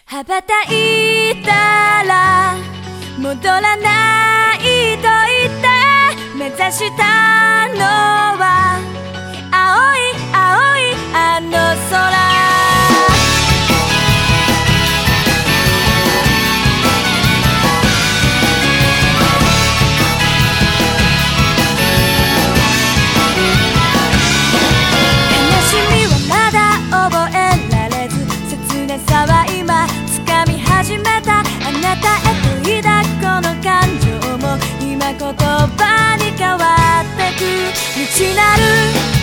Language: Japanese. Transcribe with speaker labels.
Speaker 1: 羽ばたいたら戻らないと言って目指したのは青い青いあの空。始めたあなたへと抱くこの感情も今言葉に変わってく。未知なる